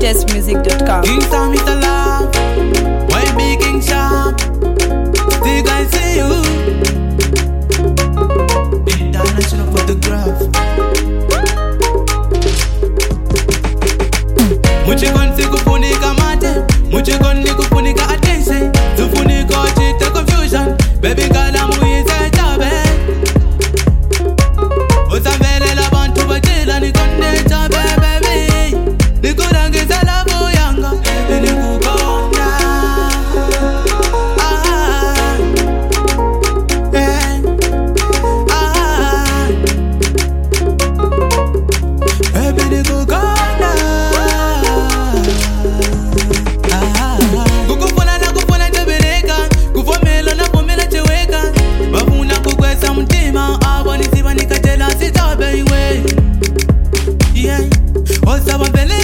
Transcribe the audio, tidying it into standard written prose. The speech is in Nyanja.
www.latestmusic.com. King Sam is the love. Why be King Sharp? Think I see you. International photograph. Muchikon sikufunika mate. Muchikon nikufunika attention. Tufunika chita confusion. Baby girl I'm with a job. Osabele la bantu bachela nikonde chabe baby. Nikurangisa la boyanga. Baby nikukonda. Baby nikukonda. Kukufuna na kufuna tebeleka. Kufomela na fomela cheweka. Bafuna kukwesa mtima. Abonisiba nikatela sitabe iwe. Yeah. Osabele